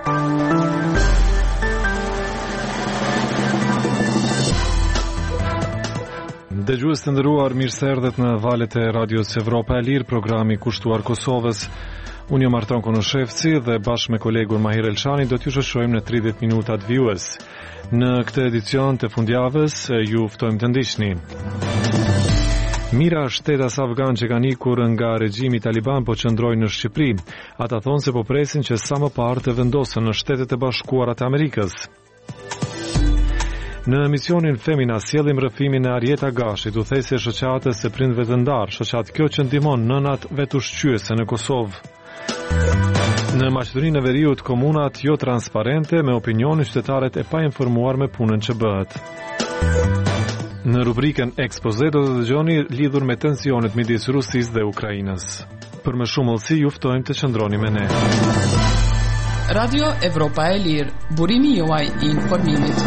Dëgjues të nderuar, mirë se erdhët në valët e Radios Evropa e Lirë, programi kushtuar Kosovës. Unë jam Arton Konoshevci dhe bashkë me kolegun Mahir Elshani do t'ju shoqërojmë në 30 minutat vjues. Në këtë edicion të fundjavës ju ftojmë të ndiqni. Mira shtetas afgan që kanë ikur nga regjimi Taliban po qëndrojnë në Shqipëri. Ata thonë se po presin që sa më parë të vendosen në Shtetet e Bashkuara të Amerikës. Në emisionin Femina sjellim rrëfimin e Arjeta Gashit, udhëheqëse shoqatës së prindve të ndarë, shoqat kjo që ndihmon nënat vetushqyese në Kosovë. Në Maqedoninë e Veriut, komunat jo transparente me opinionin qytetarët e painformuar me punën që bëhet. Në rubrikën Ekspoze do të dëgjoni lidhur me tensionet midis Rusisë dhe Ukrainës. Për më shumë hollësi ju ftojmë të qëndroni me ne. Radio Evropa e Lirë, burimi juaj I informimit.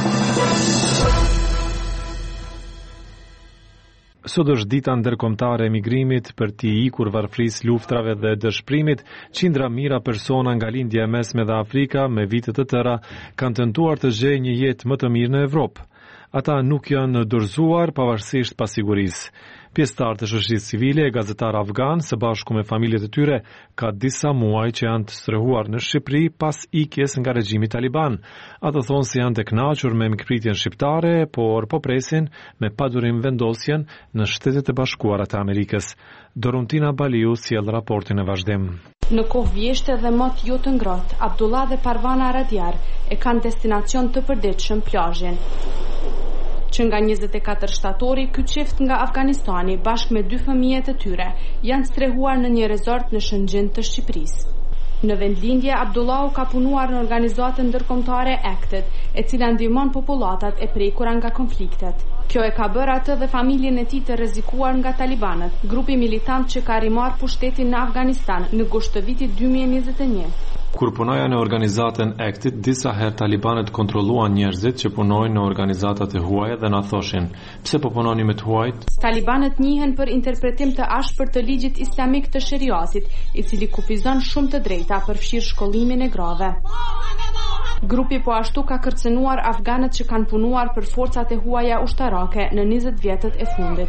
Sot është dita ndërkombëtare e emigrimit për t'i ikur varfërisë luftrave dhe dëshpërimit. Qindra mijëra persona nga lindja e mesme dhe Afrika me vite të tëra kanë tentuar të gjejnë një jetë më të mirë në Evropë. Ata nuk janë dorëzuar pavarësisht pasigurisë. Pjesëtarë të shoqërisë civile e gazetarë afgan së bashku me familjet e tyre ka disa muaj që janë të strehuar në Shqipëri pas ikjes nga regjimi Taliban. Ata thonë se janë të kënaqur me mikpritjen shqiptare, por po presin me padurim vendosjen në Shtetet e Bashkuara të Amerikës. Doruntina Baliu sjell raportin e vazhdim. Në kohë vjeshte dhe mot jo të ngrohtë, Abdullah dhe Parvana Radjar e kanë destinacion të përditshëm plazhin. Që nga 24 shtatori, ky çift nga Afganistani bashkë me 2 fëmijët e tyre janë strehuar në një rezort në Shëngjin të Shqipërisë. Në vendlindje, Abdullahu ka punuar në organizatën ndërkombëtare ACTED, e cila ndihmon popullatat e prekura nga konfliktet. Kjo e ka bërë atë dhe familjen e tij të rrezikuar nga talibanët, grupi militant që ka rimar pushtetin në Afganistan në gusht të vitit 2021. Kur punoja në organizatën ACTED, disa herë talibanët kontrolluan njerëzit që punojnë në organizatat e huaja dhe na thoshin: "Pse po punoni me të huajt?" Talibanët njihen për interpretim të ashpër të ligjit islamik të sheriatit, I cili kufizon shumë të drejta, përfshirë shkollimin e grave. Grupi po ashtu ka kërcënuar afganët që kanë punuar për forcat e huaja ushtarake në 20 vjetët e fundit.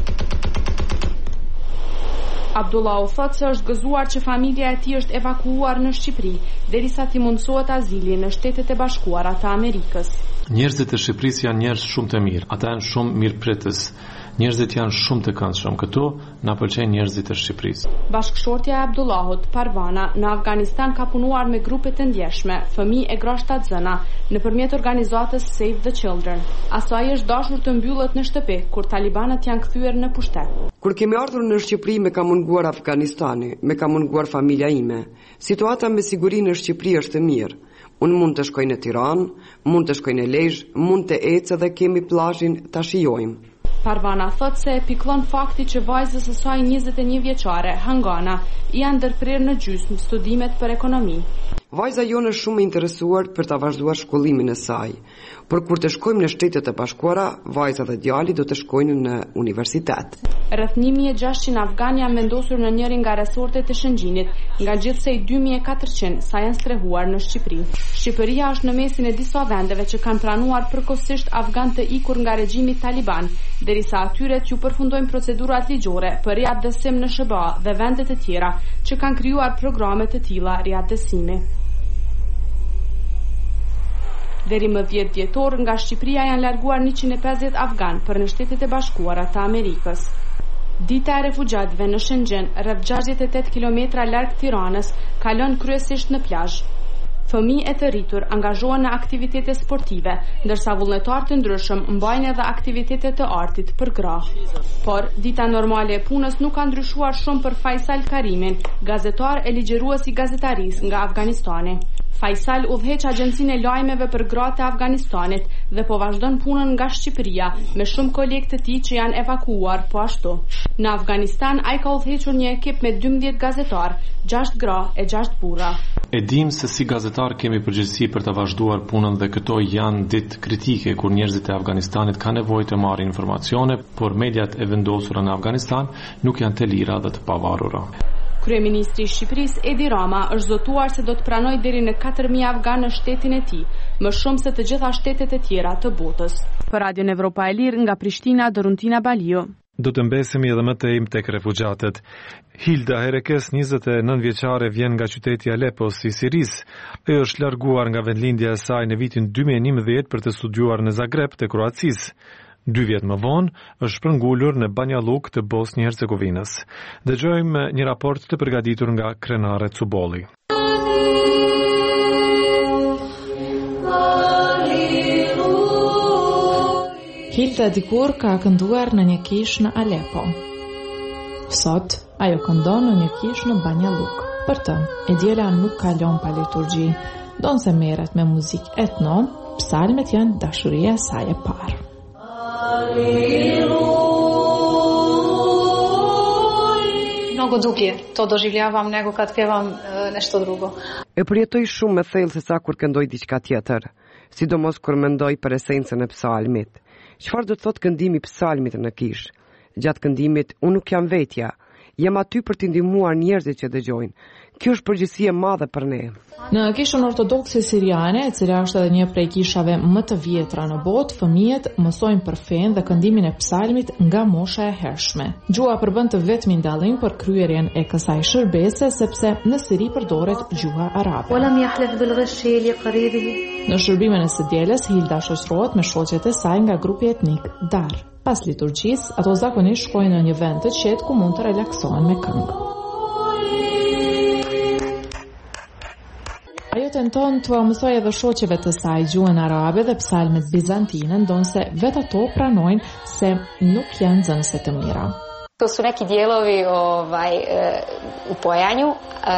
Abdullahu thotë se është gëzuar që familja e tij është evakuuar në Shqipëri, derisa t'i mundsohet azili në Shtetet e Bashkuara të Amerikës. Njerëzit e Shqipërisë janë njerëz shumë të mirë. Ata janë shumë mirëpritës. Njerëzit janë shumë të këndshëm. Këtu na pëlqejnë njerëzit e Shqipërisë. Bashkëshortja e Abdullahut, Parvana, në Afganistan ka punuar me grupe të ndjeshme, fëmijë e gra shtatzëna, nëpërmjet organizatës Save the Children. Asaj është dashur të mbyllët në shtëpi kur talibanët janë kthyer në pushtet. Kur kemi ardhur në Shqipëri me ka munguar Afganistani, me ka munguar familja ime. Situata me siguri në Shqipëri është e mirë. Unë mund të shkoj në Tiranë, mund të shkoj në Lezhë, mund të ecë dhe kemi plazhin ta shijojmë. Parvana thot se e piklon fakti që vajzës së saj 21 vjeçare, Hangana, janë ndërprer në gjysmë studimet për ekonomi. Vajza jonë është shumë interesuar për ta vazhduar shkollimin e saj, por kur të shkojmë në Shtetet e Bashkuara, vajza dhe djali do të shkojnë në universitet. Rreth 1600 afgan janë vendosur në njërin nga resortet e Shëngjinit, nga gjithsej 2400 sa janë strehuar në Shqipëri. Shqipëria është në mesin e disa vendeve që kanë pranuar përkohësisht afgan të ikur nga regjimi Taliban, derisa atyre që përfundojnë procedurat ligjore për riadësim në SBA dhe vendet e tjera që kanë krijuar programe të tilla riadësimi. Deri më 10 dhjetor nga Shqipëria janë larguar 150 afgan për në Shtetet e Bashkuara të Amerikës. Dita e refugjatëve në Shëngjin, rreth 68 kilometra larg Tiranës, kalon kryesisht në plazh. Fëmijë e të rritur angazhohen në aktivitete sportive, ndërsa vullnetar të ndryshëm mbajnë edhe aktivitete të artit për gra. Por dita normale e punës nuk ka ndryshuar shumë për Faisal Karimin, gazetar e ligjërues I gazetarisë nga Afganistani. Faisal udhëheq agjencinë e lajmeve për gratë e Afganistanit dhe po vazhdon punën nga Shqipëria me shumë kolegë të tij që janë evakuuar po ashtu. Në Afganistan ai ka udhëhequr një ekip me 12 gazetar, 6 gra e 6 burra. E dim se si gazetar kemi përgjegjësi për të vazhduar punën dhe këto janë ditë kritike kur njerëzit e Afganistanit kanë nevojë të marrin informacione, por mediat e vendosura në Afganistan nuk janë të lira dhe të pavarura. Kryeministri i Shqipërisë Edi Rama është zotuar se do të pranojë deri në 4.000 afganë në shtetin e tij, më shumë se të gjitha shtetet e tjera të botës. Për Radion Evropa e Lirë nga Prishtina, Doruntina Balio. Do të mbesemi edhe më tej tek refugjatët. Hilda Herekes, 29 vjeçare, vjen nga qyteti Alepos i Sirisë. Ajo është larguar nga vendlindja e saj në vitin 2011 për të studiuar në Zagreb të Kroacisë. 2 vjet më vonë është shpërngulur në Banja Luka të Bosnjë-Hercegovinës. Dëgjojmë një raport të përgatitur nga Krenare Cubolli. Hilda dikur ka kënduar në një kishë në Alepo. Sot, ajo këndon në një kishë në Banja Luka. Për të, e djela nuk kalon pa liturgji. Donë se merret me muzikë etno, psalmet janë dashuria e saj e parë. Mnogo dublje to doživljavam nego kad pjevam nešto drugo. E përjetoj shumë me thellë se sa kur këndoj diçka tjetër, sidomos kur mendoj për esencën e psalmit. Çfarë do të thotë këndimi i psalmit në kishë? Gjatë këndimit unë nuk jam vetja, jam aty për të ndihmuar njerëzit që dëgjojnë. Kjo është përgjegjësi e madhe për ne. Në kishën ortodokse siriane, e cila është edhe një prej kishave më të vjetra në botë, fëmijët mësojnë për fen dhe këndimin e psalmit nga mosha e hershme. Gjuha përbën të vetmin dallim për kryerjen e kësaj shërbese, sepse në Siri përdoret gjuha arabe. Në shërbimin e së dielës, Hilda shoqërohet me shoqet e saj nga grupi etnik Dar. Pas liturgjisë, ato zakonisht shkojnë në një vend të qetë ku mund të relaksohen me këngë. Ajo tenton të mësoj edhe shoqeve të saj gjuhën arabe dhe psalmet bizantine, ndonse vetë ato pranojnë se nuk janë nxënëse të mira. To su neki dijelovi u pojanju,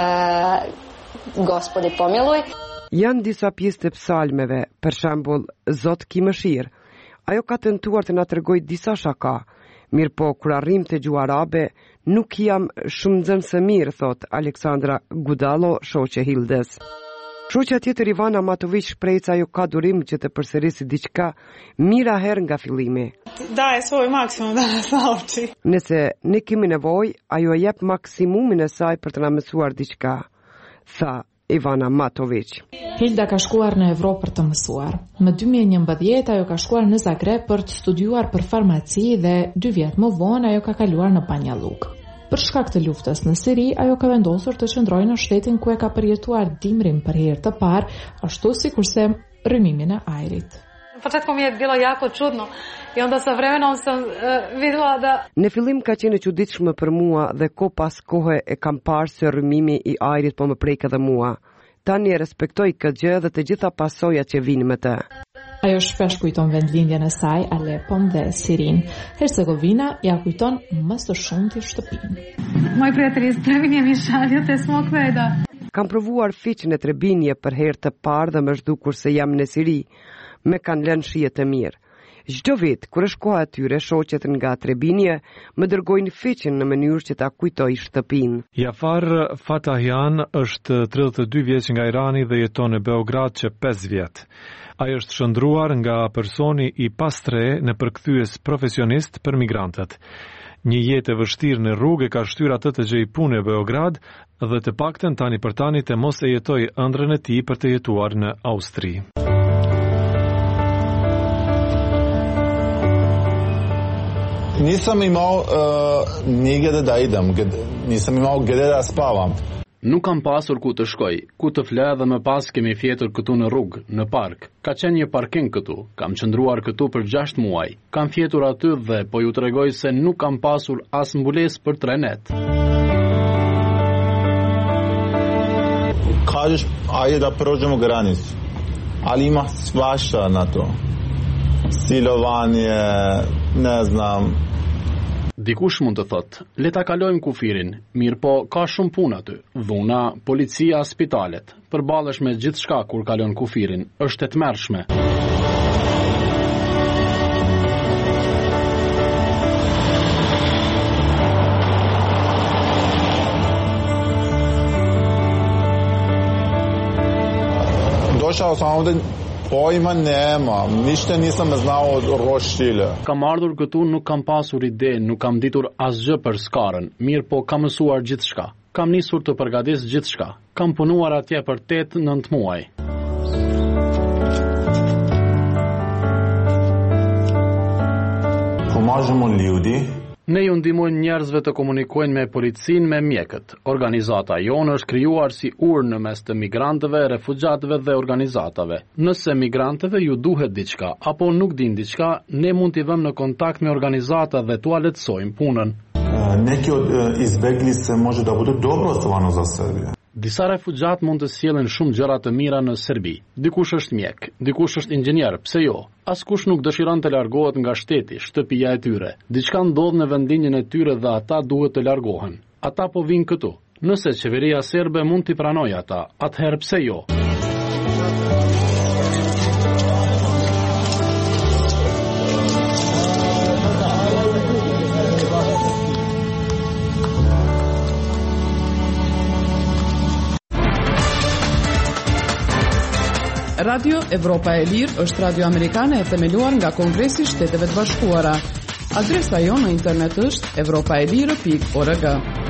Gospode pomiluj. Janë disa pjesë të psalmeve, për shembull, Zot ki mëshirë. Ajo ka tentuar të na tregojë disa shaka. Mirë po, kur arrim te gjuha arabe, nuk jam shumë nxënëse mirë, thot Aleksandra Gudalo, shoqe Hildes. Shoqja tjetër Ivana Matović shpreh se ajo ka durim që të përsërisë diçka mira herë nga fillimi. Daje svoj maksimum da nas nauči. Nëse ne kemi nevojë, ajo jep maksimumin e saj për të na mësuar diçka, tha Ivana Matović. Hilda ka shkuar në Evropë për të mësuar. Në 2011 ajo ka shkuar në Zagreb për të studiuar për farmaci dhe 2 vjet më vonë ajo ka kaluar në Banja Luka. Për shkak të luftës në Siri, ajo ka vendosur të qëndrojë në shtetin ku e ka përjetuar dimrin për herë të parë, ashtu sikurse rrymimin e ajrit. Në početku mi je bilo jako čudno i onda sa vremenom sam videla da... Në fillim ka qenë e çuditshme për mua dhe ko pas kohe e kam parë se rrymimi i ajrit po më prek edhe mua. Tani e respektoj këtë gjë dhe të gjitha pasojat që vinë me të. Ajo shpesh kujton vendlindjen e saj, Alepon dhe Sirin. Hercegovina ja kujton më së shumti shtëpinë. Moji prijatelji iz Trebinje mi šalju te smokveda. Kam provuar fiqen e Trebinje për herë të parë dhe më zhdukur se jam në Siri. Me kanë lënë shijet e mirë. Çdo vit kur është koha atyre, shoqet nga Trebinje më dërgojnë fiqen në mënyrë që ta kujtoj shtëpinë. Jafar Fatahian është 32 vjeç nga Irani dhe jeton në Beograd që 5 vjet. Ai është shndruar nga personi i pastre në përkthyes profesionist për migrantët. Një jetë e vështirë në rrugë ka shtyr atë të gjejë punë në Beograd dhe të paktën tani për tani të mos e jetoj ëndrrën e tij për të jetuar në Austri. Nisam imao nigdje da idem, nisam imao gdje da spavam. Nuk kam pasur ku të shkoj, ku të flej dhe më pas kemi fjetur këtu në rrugë, në park. Ka qenë një parking këtu, kam qëndruar këtu për 6 muaj. Kam fjetur aty dhe po ju tregoj se nuk kam pasur as mbulesë për 3 net. Kažeš, ajde da prođemo granicu, ali ima svašta na to. Silovanje, ne znam. Dikush mund të thotë, le ta kalojmë kufirin, mirë po ka shumë punë aty. Dhuna, policia, spitalet. Përballesh me gjithçka kur kalon kufirin, është e tmerrshme. Došao sam ovdje, pojma nema, ništa nisam znao od roštile. Kam ardhur këtu, nuk kam pasur ide, nuk kam ditur asgjë për skarën, mirë po kam mësuar gjithçka. Kam nisur të përgatis gjithçka. Kam punuar atje për 8-9 muaj. Pomažemo ljudi. Ne ju ndihmojmë njerëzve të komunikojnë me policinë, me mjekët. Organizata jonë është krijuar si urnë mes të migrantëve, refugjatëve dhe organizatave. Nëse migrantëve ju duhet diçka apo nuk din diçka, ne mund t'i vëmë në kontakt me organizata dhe t'u lehtësojmë punën. Neki od izbeglice može da bude dobro stvarno za Serbiju. Disa refugjat mund të sjellin shumë gjëra të mira në Serbi. Dikush është mjek, dikush është inxhinier, pse jo? Askush nuk dëshiron të largohet nga shteti, shtëpia e tyre. Diçka ndodh në vendinjen e tyre dhe ata duhet të largohen. Ata po vinë këtu. Nëse qeveria serbe mund t'i pranojë ata, atëherë pse jo? Radio Evropa e Lirë është radio amerikane e themeluar nga Kongresi i Shteteve të Bashkuara. Adresa jonë në internet është europaelire.org.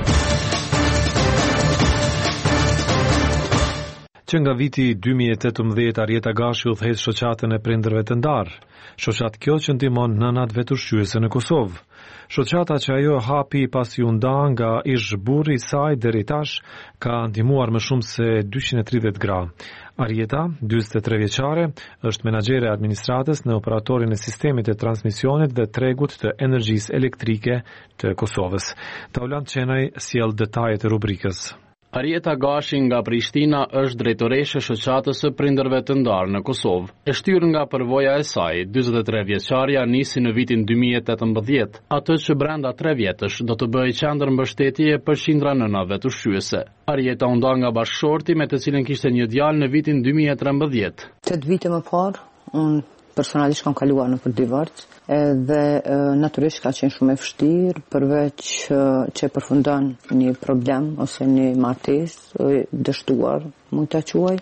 Që nga viti 2018 Arjeta Gashi udhëheq shoqatën e prindërve të ndarë. Shoqatë kjo që ndihmon nënat veturshyese në Kosovë. Shoqata që ajo hapi pasi u nda nga ish burri i saj deri tash ka ndihmuar më shumë se 230 gra. Arjeta, 43 vjeçare, është menaxhere e administratës në operatorin e sistemit të transmisionit dhe tregut të energjisë elektrike të Kosovës. Taulant Qenaj sjell detajet e rubrikës. Arjeta Gashi nga Prishtina është drejtoreshe shoqatës së prindërve të ndarë në Kosovë. E shtyrë nga përvoja e saj, 43 vjeçaria nisi në vitin 2018, atë që brenda 3 vjetësh do të bëhej qendër mbështetje për qindra nëna veturshyese. Arjeta u nda nga bashkëshorti me të cilën kishte një djalë në vitin 2013. 8 vite më parë, unë personalisht kam kaluar në për divorc dhe natyrisht ka qenë shumë e vështirë përveç që përfundon një problem ose një martesë dështuar, mund ta quaj,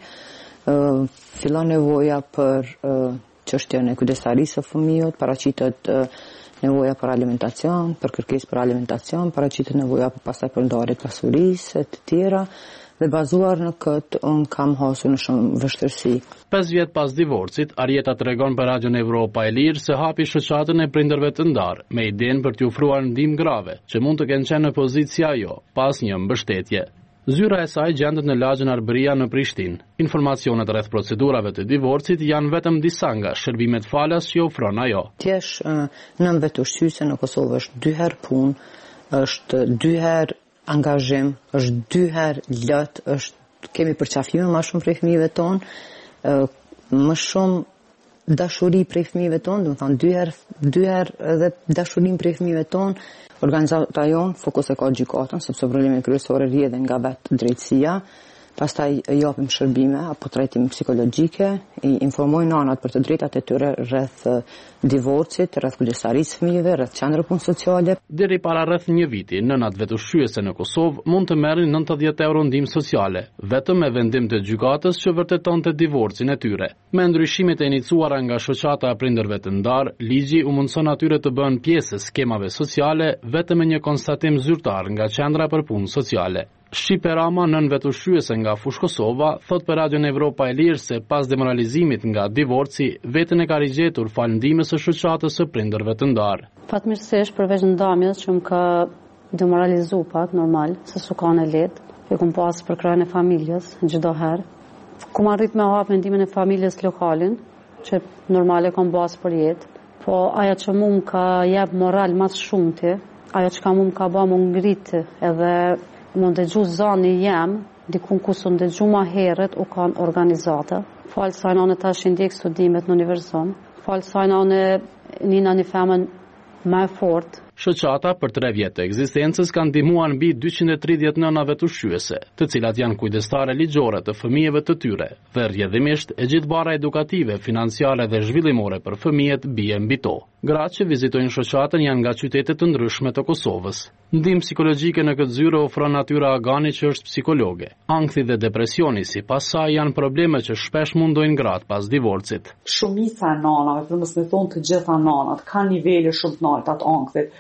fillon nevoja për çështjen e kujdestarisë së fëmijës, paraqitet nevoja për alimentacion, për kërkesë për alimentacion, paraqitet nevoja për pastaj për ndarje pasurisë e të tjera. Dhe bazuar në këtë, unë kam hasur në shumë vështirësi. 5 vjet pas divorcit, Arjeta tregon për Radion Evropa e Lirë se hapi shoqatën e prindërve të ndarë, me idenë për t'u ofruar ndihmë grave, që mund të kenë qenë në pozitë si ajo, pas një mbështetje. Zyra e saj gjendet në lagjën Arbëria në Prishtinë. Informacionet rreth procedurave të divorcit janë vetëm disa nga shërbimet falas që ofron ajo. Thjesht nën veturshyse në Kosovë është 2 herë punë, është 2 herë angazhim, është 2 herë lot, kemi përqafime më shumë prej fëmijëve tonë, më shumë dashuri prej fëmijëve tonë, do të thonë 2 herë edhe dashurim prej fëmijëve tonë. Organizata jonë fokus e ka gjykatën, sepse problemi kryesor rrjedhin nga vetë drejtësia. Pastaj japim shërbime apo trajtim psikologjike, i informojnë nënat për të drejtat e tyre rreth divorcit, rreth kujdestarisë fëmijëve, rreth qendrave punë sociale. Deri para rreth një viti, nënat veturshyese në Kosovë mund të merrin 90 euro ndihmë sociale, vetëm me vendim të gjykatës që vërtetonte divorcin e tyre. Me ndryshimet e iniciuara nga shoqata e prindërve të ndarë, ligji u mundson atyre të bëhen pjesë e skemave sociale vetëm me një konstatim zyrtar nga qendra për punë sociale. Shqipe Rama, nën veturshyese nga Fush Kosova, thot për Radion Evropa e Lirë se pas demoralizimit nga divorci, vetën e ka rigjetur fal ndihmës së shoqatës së prindërve të ndarë. Fatmirësisht përveç ndamjes që më ka demoralizu pak normal, se su ka në lehtë, e kum pas për krahun e familjes çdo herë. Kum arrit me hap mendimin e familjes lokalin, që normale kam bas për jetë, po ajo që më ka jep moral më shumti, ajo që më ka bë më ngrit edhe më ndëgju zani jam, dikun ku së ndëgju ma herët u kanë organizata. Falë sajna në tash ndjek studimet në universitet, falë sajna në një femën më e fortë. Shoqata për 3 vjet të ekzistencës kanë ndihmuar mbi 230 nëna veturshyese, të cilat janë kujdestare ligjore të fëmijëve të tyre, dhe rrjedhimisht e gjithë barra edukative, financiare dhe zhvillimore për fëmijët bie mbi to. Gratë që vizitojnë shoqatën janë nga qytete të ndryshme të Kosovës. Ndihmë psikologjike në këtë zyre ofron Natyra Agani që është psikologe. Ankthi dhe depresioni sipas saj janë probleme që shpesh mundojnë gratë pas divorcit. Shumica e nanave, për mos me thonë të gjitha nanat, kanë nivele shumë të larta të ankthit.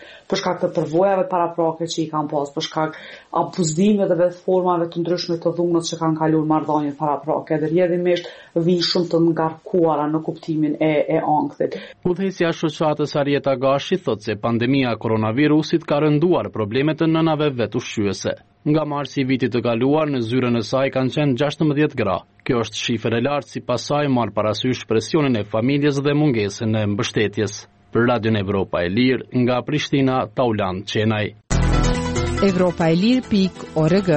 për shkak të përvojave paraprake që i kanë pas, për shkak abuzimeve dhe formave të ndryshme të dhunës që kanë kaluar marrëdhëniet paraprake, dhe rrjedhimisht vinë shumë të ngarkuara në kuptimin e ankthit. Udhëheqësja e shoqatës Arieta Gashi thotë se pandemia e koronavirusit ka rënduar problemet të nënave vetushqyese. Nga marsi i vitit të kaluar, në zyrën e saj kanë qenë 16 gra. Kjo është shifër e lartë si pasaj marrë parasysh presionin e familjes dhe mungesën e mbështetjes. Për Radion Evropa e Lirë, nga Prishtina, Taulan Qenaj. Evropaelir.org.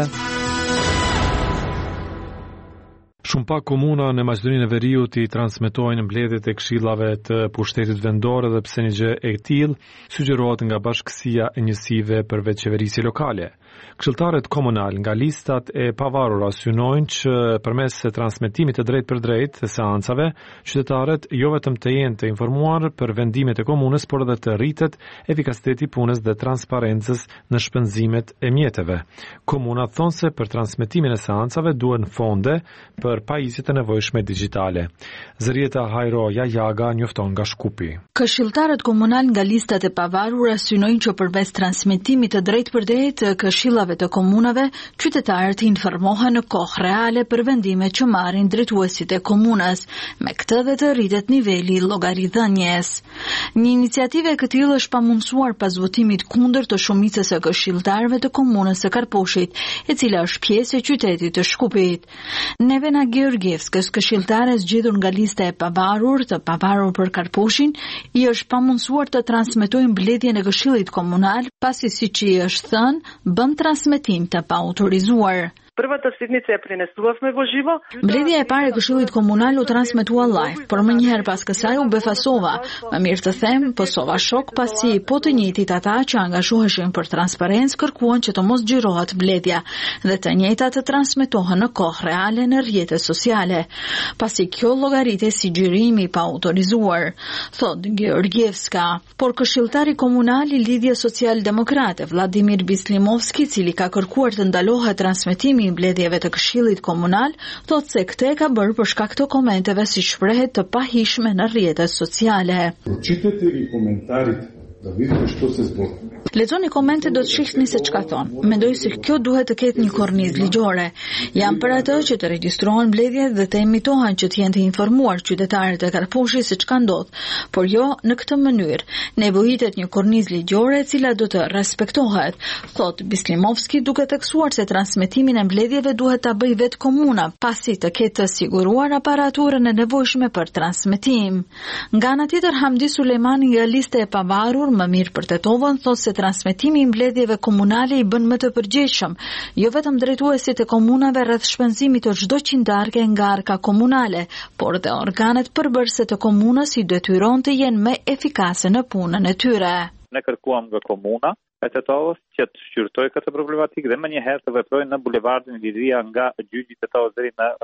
Shumë pak komuna në Maqedoninë e Veriut i transmetojnë mbledhjet e këshillave të pushtetit vendor dhe pse një gjë e tillë sugjerohet nga Bashkësia e Njësive për Veçeverisje Lokale. Këshilltarët komunal nga listat e pavarura synojnë që përmes transmetimit të drejt për drejt të seancave, qytetarët jo vetëm të jenë të informuar për vendimet e komunës, por edhe të rritet efikasiteti i punës dhe transparencës në shpenzimet e mjeteve. Komuna thonë se për transmetimin e seancave duhen fonde për pajisjet e nevojshme digjitale. Zërieta Hajro Jajaga njofton nga Shkupi. Këshilltarët komunal nga listat e pavarura synojnë që përmes transmetimit të drejt për drejt të këshillave të komunave, qytetarët informohen në kohë reale për vendimet që marrin drejtuesit e komunës, me këtë dhe të rritet niveli i llogaridhënies. Një iniciativë e këtillë është pamundsuar pas votimit kundër të shumicës së këshilltarëve të komunës së Karposhit, e cila është pjesë e qytetit të Shkupit. Nevena Georgievskës, këshilltare zgjedhur nga lista e pavarur për Karposhin, i është pamundsuar të transmetojë mbledhjen e këshillit komunal, pasi siç i është thënë, bën transmetim të paautorizuar. Prvата седница ја пренесувавме во живо. Mbledhja e parë e këshillit komunal u transmetua live, por më njëherë pas kësaj u befasova. Më mirë të them, pësova shok pasi po të njëjtit ata që angazhoheshin për transparencë kërkuan që të mos xhirohet mbledhja dhe të njëjtat të transmetohen në kohë reale në rrjetet sociale, pasi kjo llogaritet si xhirimi pa autorizuar, thot Georgievska. Por këshilltari komunal i Lidhjes Social-Demokrate Vladimir Bislimovski, cili ka kërkuar të ndalohet transmetimi i mbledhjeve të këshillit komunal, thotë se këtë ka bërë për shkak të komenteve si shprehet të pahishme në rrjetet sociale. Прочитате ги коментарите да видите што се зборува. Lexoni komente do të shihni se çka thon. Mendoj se kjo duhet të ketë një kornizë ligjore. Jam për atë që të regjistrohen mbledhjet dhe të emitohen që të jenë të informuar qytetarët e Karposhit se çka ndodh, por jo në këtë mënyrë. Nevojitet një kornizë ligjore e cila do të respektohet, thot Bislimovski, duke theksuar se transmetimin e mbledhjeve duhet ta bëjë vetë komuna, pasi të ketë të siguruar aparaturën e nevojshme për transmetim. Nga ana tjetër, Hamdi Sulejmani nga lista e pavarur më mirë për Tetovën thotë se transmetimi i mbledhjeve komunale i bën më të përgjegjshëm, jo vetëm drejtuesit e komunave rreth shpenzimit të çdo qindarke nga arka komunale, por dhe organet përbërëse të komunës i detyron të jenë më efikase në punën e tyre. Ne kërkuam nga komuna e Tetovës që të shqyrtojë këtë problematikë dhe më njëherë të veprojnë në bulevardin Liria nga gjyqi Tetovës deri në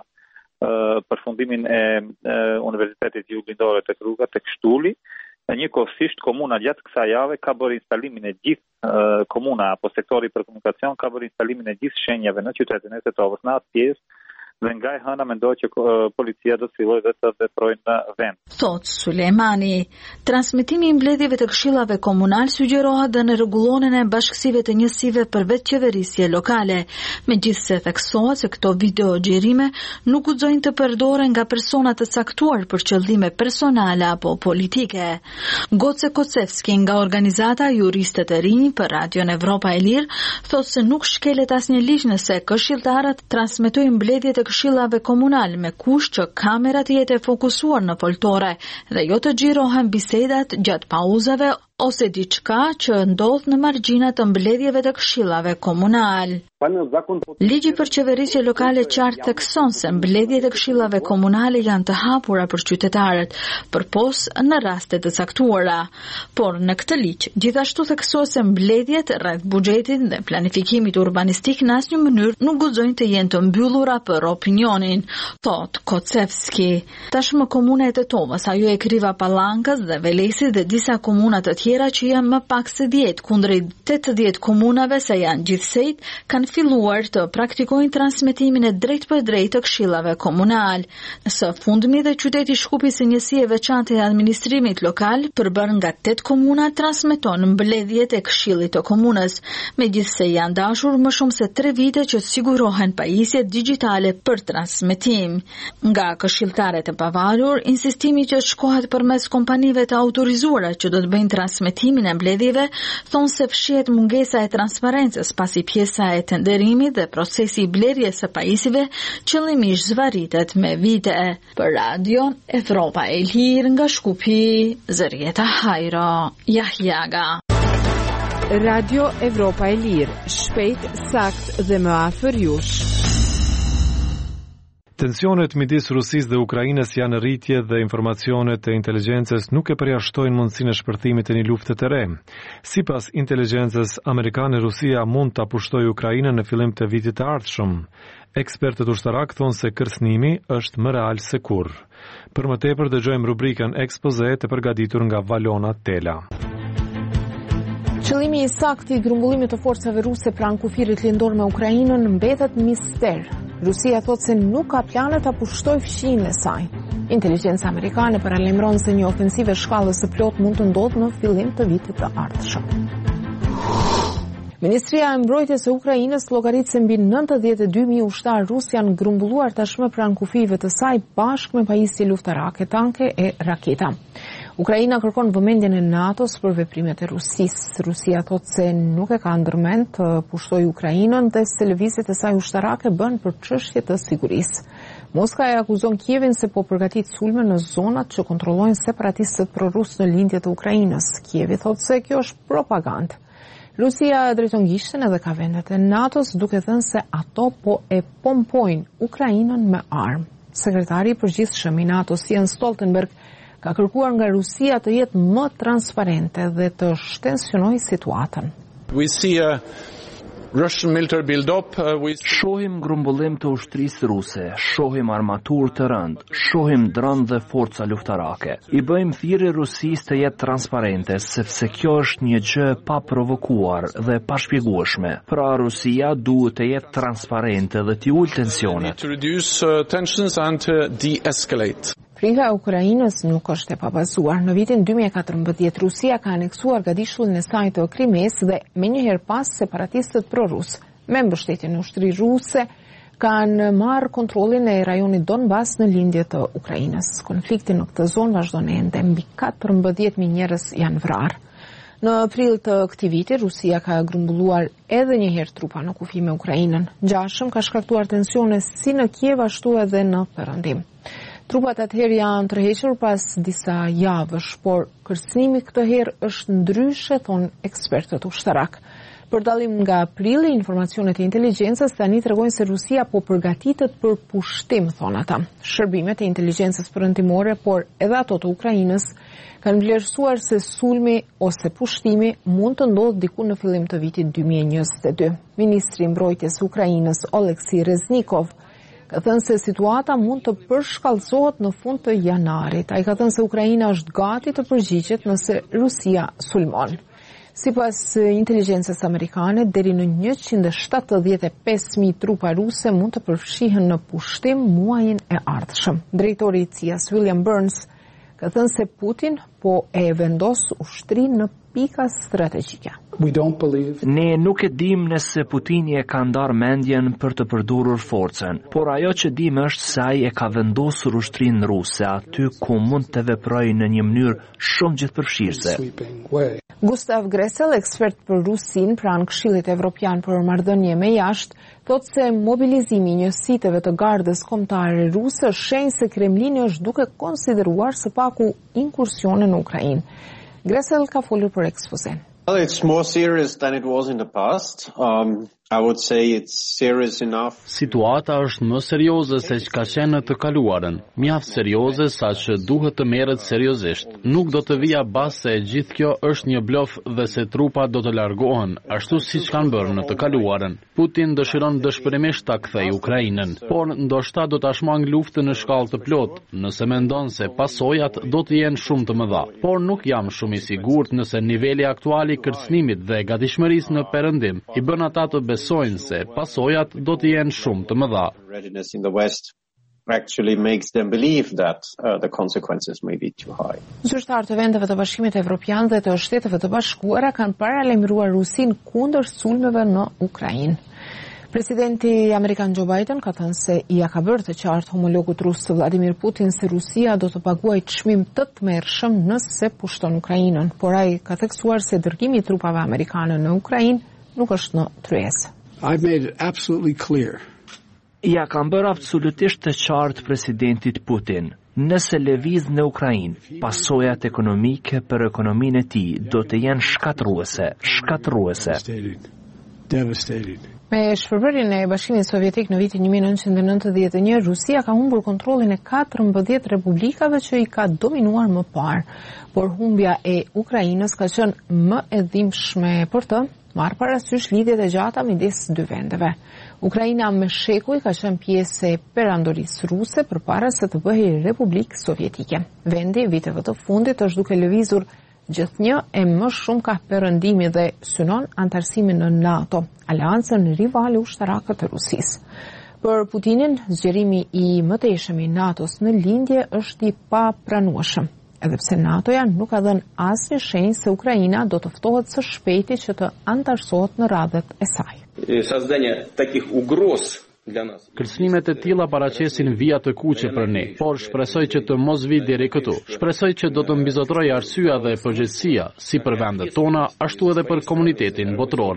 përfundimin e Universitetit Juglindore tek rruga tek Shtuli. Njëkohësisht komuna gjatë kësaj jave ka bërë instalimin e gjithë komuna apo sektori për komunikacion ka bërë instalimin e gjithë shenjave në qytetin e Tetovës në atë pjesë dhe nga e hëna mendoj që policia do të fillojë dhe të veprojë në vend. Thot Sulejmani, transmetimi i mbledhjeve të këshillave komunal sugjerohet dhe në rregullonin e bashkësive të njësive për vetëqeverisje lokale, megjithse theksohet se këto video xhirime nuk guxojnë të përdoren nga persona të caktuar për qëllime personale apo politike. Goce Kocevski nga organizata Juristët e Rinj për Radion Evropa e Lirë thotë se nuk shkelet asnjë ligj nëse këshilltarët transmetojnë mbledhjet e këshillave komunal me kusht që kamerat jetë e fokusuar në foltore dhe jo të xhirohen bisedat gjatë pauzave ose diçka që ndodh në margjinat të mbledhjeve të këshillave komunal. Ligji për qeverisje lokale qartë thekson se mbledhjet e këshillave komunale janë të hapura për qytetarët, përpos në raste të caktuara. Por në këtë ligj, gjithashtu theksohet se mbledhjet rreth buxhetit dhe planifikimit urbanistik në asnjë mënyrë nuk guxojnë të jenë të mbyllura për opinionin, thot Kocevski. Tashmë komuna e Tetovës, ajo e Kriva Pallankës dhe Velesit dhe disa komuna të tjera tjera që janë më pak se 10, kundrejt 80 komunave se janë gjithsejt, kanë filluar të praktikojnë transmetimin e drejt për drejt të këshillave komunal. Së fundmi dhe qyteti Shkupi si njësi e veçantë e administrimit lokal, përbër nga 8 komuna, transmeton mbledhjet e këshillit të komunës, megjithse janë dashur më shumë se 3 vite që sigurohen pajisjet digjitale për transmetim. Nga këshilltarët e pavarur, insistimi që shkohet përmes kompanive të autorizuara që do të bëjnë transmetimin e mbledhjeve, thonë se fshihet mungesa e transparencës pasi pjesa e tenderimit dhe procesi i blerjes së pajisjeve qëllimisht zvaritet me vite. Për Radio Evropa e Lirë nga Shkupi, Zërieta Hajro, Jahjaga. Radio Evropa e Lirë, shpejt, sakt dhe më afër jush. Tensionet midis Rusisë dhe Ukrainës janë në rritje dhe informacionet e inteligjencës nuk e përjashtojnë mundësinë e shpërthimit të një lufte të re. Sipas inteligjencës amerikane, Rusia mund ta pushtojë Ukrainën në fillim të vitit të ardhshëm. Ekspertët ushtarak thonë se kërcënimi është më real se kurrë. Për më tepër dëgjojmë rubrikën Ekspoze të përgatitur nga Valona Tela. Qëllimi i saktë i grumbullimit të forcave ruse pranë kufirit lindor me Ukrainën mbetet mister. Rusia thotë se nuk ka plane ta pushtojë fshinë e saj. Inteligjenca amerikane paralajmëron se një ofensive shkallës së plotë mund të ndodhë në fillim të vitit të ardhshëm. Ministria e Mbrojtjes së Ukrainës llogarit se mbi 92.000 ushtarë rus janë grumbulluar tashmë pranë kufive të saj bashkë me pajisje luftarake, tanke e raketa. Ukraina kërkon vëmendjen e NATO-s për veprimet e Rusisë. Rusia thotë se nuk e ka ndërmend të pushtojë Ukrainën dhe se lëvizjet e saj ushtarake bën për çështje të sigurisë. Moska e akuzon Kievin se po përgatit sulme në zonat që kontrollojnë separatistët prorus në lindje të Ukrainës. Kievi thotë se kjo është propagandë. Rusia drejton gishtin edhe ka vendet e NATO-s duke thënë se ato po e pompojnë Ukrainën me armë. Sekretari i përgjithshëm i NATO-s Jens Stoltenberg ka kërkuar nga Rusia të jetë më transparente dhe të shtensionojë situatën. Shohim grumbullim të ushtrisë ruse, shohim armaturë të rëndë, shohim dronë dhe forca luftarake. I bëjmë thirrje Rusisë të jetë transparente, sepse kjo është një gjë pa provokuar dhe pa shpjegueshme. Pra Rusia duhet të jetë transparente dhe t'i ulë tensionet. Frika e Ukrainës nuk është e pabazuar. Në vitin 2014, Rusia ka aneksuar gadishullin e saj të Krimes dhe menjëherë pas separatistët prorus, me mbështetjen e ushtrisë ruse, kanë marrë kontrollin e rajonit Donbas në lindje të Ukrainës. Konflikti në këtë zonë vazhdon ende, mbi 14.000 njerëz janë vrarë. Në prill të këtij viti, Rusia ka grumbulluar edhe një herë trupa në kufi me Ukrainën. Ngjashëm ka shkaktuar tensione si në Kiev ashtu edhe në Perëndim. Trupat atëherë janë tërhequr pas disa javësh, por kërcënimi këtë herë është ndryshe, thonë ekspertët ushtarak. Për dallim nga prilli, informacionet e inteligjencës tani tregojnë se Rusia po përgatitet për pushtim, thonë ata. Shërbimet e inteligjencës perëndimore, por edhe ato të Ukrainës, kanë vlerësuar se sulmi ose pushtimi mund të ndodhë diku në fillim të vitit 2022. Ministri i Mbrojtjes së Ukrainës Oleksij Reznikov ka thënë se situata mund të përshkallëzohet në fund të janarit. Ai ka thënë se Ukraina është gati të përgjigjet nëse Rusia sulmon. Sipas inteligjencës amerikane, deri në 175.000 trupa ruse mund të përfshihen në pushtim muajin e ardhshëm. Drejtori i CIA-s William Burns ka thënë se Putin po e vendos ushtrinë në pika strategjike. Ne nuk e dim nëse Putini e ka ndarë mendjen për të përdorur forcën, por ajo që dim është se ai e ka vendosur ushtrinë ruse aty ku mund të veprojë në një mënyrë shumë gjithëpërfshirëse. Gustav Gressel, ekspert për Rusin pranë Këshillit Evropian për marrëdhënie me jashtë, thotë se mobilizimi i njësiteve të gardës kombëtare ruse është shenjë se Kremlini është duke konsideruar së paku inkursione në Ukrainë. Gressel ka folur për ekspozen. Situata është më serioze se çka qenë në të kaluarën. Mjaft serioze saqë duhet të merret seriozisht. Nuk do të vija bas se gjithë kjo është një blof dhe se trupat do të largohen, ashtu siç kanë bërë në të kaluarën. Putin dëshiron dëshpërimisht ta kthejë Ukrainën, por ndoshta do ta shmang luftën në shkallë të plotë, nëse mendon se pasojat do të jenë shumë të mëdha. Por nuk jam shumë i sigurt nëse niveli aktual i kërcënimit dhe gatishmërisë në perëndim i bën ata të besojnë se pasojat do të jenë shumë të mëdha. Actually makes them believe that the consequences may be too high. Zyrtarë të vendeve të Bashkimit Evropian dhe të Shteteve të Bashkuara kanë paralajmëruar Rusin kundër sulmeve në Ukrainë. Presidenti amerikan Joe Biden ka thënë se ja ka bërë të qartë homologut rus Vladimir Putin se Rusia do të paguajë çmim të tmerrshëm nëse pushton Ukrainën, por ai ka theksuar se dërgimi i trupave amerikane në Ukrainë nuk është në tryezë. I've made it absolutely clear. Ja kam bërë absolutisht të qartë presidentit Putin. Nëse lëviz në Ukrainë, pasojat ekonomike për ekonominë e tij do të jenë shkatërruese. Me shpërbërjen e Bashkimit Sovjetik në vitin 1991, Rusia ka humbur kontrollin e 14 republikave që i ka dominuar më parë, por humbja e Ukrainës ka qenë më e dhimbshme për të, marrë parasysh lidhjet e gjata midis dy vendeve. Ukraina me shekuj ka qenë pjesë e perandorisë ruse përpara se të bëhej Republikë Sovjetike. Vendi viteve të fundit është duke lëvizur gjithnjë e më shumë ka perëndimi dhe synon antarësimin në NATO, aleancën rivale ushtarake të Rusisë. Për Putinin, zgjerimi i mëtejshëm i NATO-s në lindje është i papranueshëm, edhe pse NATO-ja nuk ka dhënë asnjë shenjë se Ukraina do të ftohet së shpejti që të antarësohet në radhët e saj. Kërcënimet e tilla paraqesin vija të kuqe për ne, por shpresoj që të mos vi deri këtu. Shpresoj që do të mbizotroj arsyeja dhe përgjegjësia, si për vendet tona, ashtu edhe për komunitetin botëror.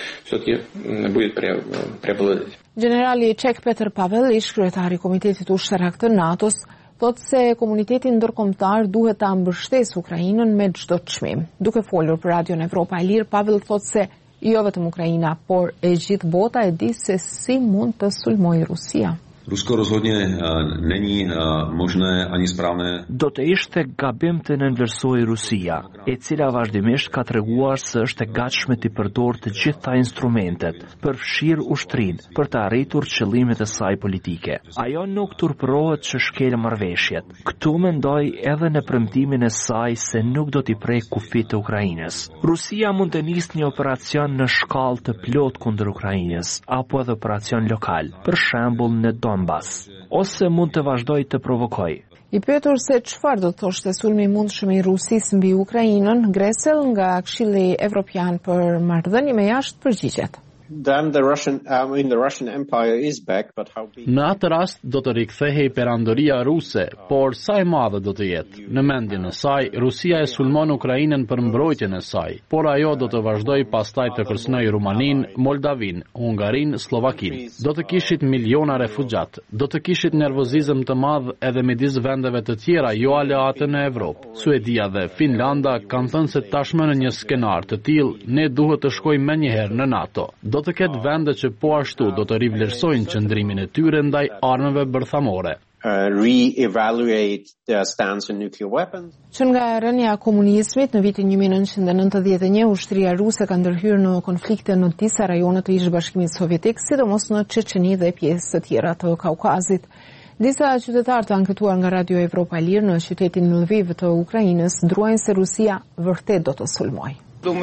Generali Ček Peter Pavel, ish kryetari i Komitetit Ushtarak të NATO-s, thotë se komuniteti ndërkombëtar duhet ta mbështesë Ukrainën me çdo çmim. Duke folur për Radion Evropa e Lirë, Pavel thotë se jo vetëm Ukraina, por e gjithë bota e di se si mund të sulmojë Rusia. Rusko rozhodně není možné ani správné. Do të ishte gabim të nënvlerësojë Rusia, e cila vazhdimisht ka treguar se është e gatshme të përdorë të gjitha instrumentet, përfshirë ushtrinë, për të arritur qëllimet e saj politike. Ajo nuk turpërohet që shkel marrëveshjet. Këtu mendoj edhe në premtimin e saj se nuk do t'i prek kufit të Ukrainës. Rusia mund të nisë një operacion në shkallë të plot kundër Ukrainës, apo edhe operacion lokal, për shembull në Donbas, ose mund të vazhdoj të provokoj. I pyetur se çfarë do të thoshte sulmi i mundshëm i Rusisë mbi Ukrainën, Gressel nga Këshilli Evropian për Marrëdhënie me Jashtë përgjigjet. Then the Russian Empire is back, but how big? Në atë rast do të rikthehej perandoria ruse, por sa e madhe do të jetë? Në mendjen e saj, Rusia e sulmon Ukrainën për mbrojtjen e saj, por ajo do të vazhdoj pastaj të kërcënojë Rumaninë, Moldavinë, Hungarinë, Slovakinë. Do të kishit miliona refugjat, do të kishit nervozizëm të madh edhe midis vendeve të tjera jo aleate në Evropë. Suedia dhe Finlanda kanë thënë se tashmë në një skenar të tillë ne duhet të shkojmë menjëherë në NATO. Do të ketë vende që po ashtu do të rivlerësojnë qëndrimin e tyre ndaj armëve bërthamore. Re-evaluate their stance on nuclear weapons. Që nga rënia e komunizmit në vitin 1991, ushtria ruse ka ndërhyrë në konflikte në disa rajone të ish-bashkimit sovjetik, sidomos në Çeçeni dhe pjesë të tjera të Kaukazit. Disa qytetarë të anketuar nga Radio Evropa e Lirë në qytetin Lviv të Ukrainës druajnë se Rusia vërtet do të sulmojë.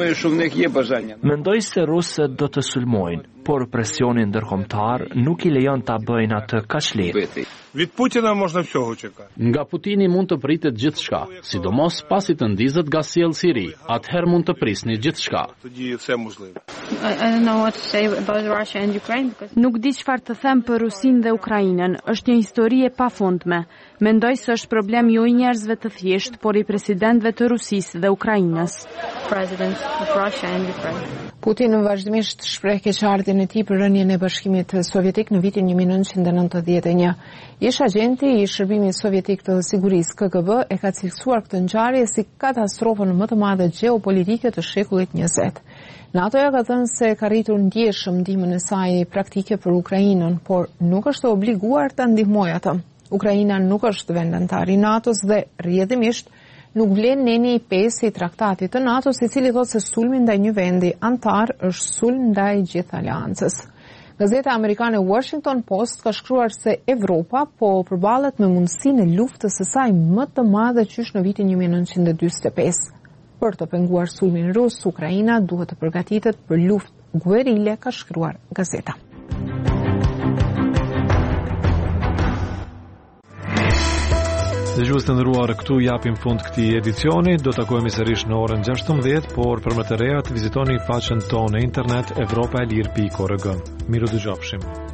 Mendoj se rusët do të sulmojnë, por presioni ndërkombëtar nuk i lejon ta bëjnë atë kaq lehtë. Від Путіна можна всього чекати. Nga Putini mund të pritet gjithçka, sidomos pasi të ndizet nga sjellësi i ri. Atëherë mund të prisni gjithçka. Тоді все можливо. Nuk di çfarë të them për Rusinë dhe Ukrainën. Është një histori e pafundme. Mendoj se është problem jo i njerëzve të thjeshtë, por i presidentëve të Rusisë dhe Ukrainës. Putin vazhdimisht shpreh keqardhjen e tij për rënien e Bashkimit Sovjetik në vitin 1991. Ish agenti i Shërbimit Sovjetik të Sigurisë KGB e ka cilësuar këtë ngjarje si katastrofën më të madhe gjeopolitike të shekullit 20. NATO-ja ka thënë se ka rritur ndjeshëm ndihmën e saj praktike për Ukrainën, por nuk është obliguar ta ndihmojë atë. Ukraina nuk është vend antar i NATO-s dhe rrjedhimisht nuk vlen neni i 5 i traktatit të NATO-s, i cili thotë se sulmi ndaj një vendi antar është sulm ndaj gjithë aleancës. Gazeta amerikane Washington Post ka shkruar se Evropa po përballet me mundësinë e luftës së saj më të madhe qysh në vitin 1945. Për të penguar sulmin rus, Ukraina duhet të përgatitet për luftë guerile, ka shkruar gazeta. Dëgjues të nderuar, këtu japim fund këtij edicioni. Do takohemi sërish në orën 16, por për më të rejat vizitoni faqen tonë në internet europaelir.org. Miru dëgjofshim.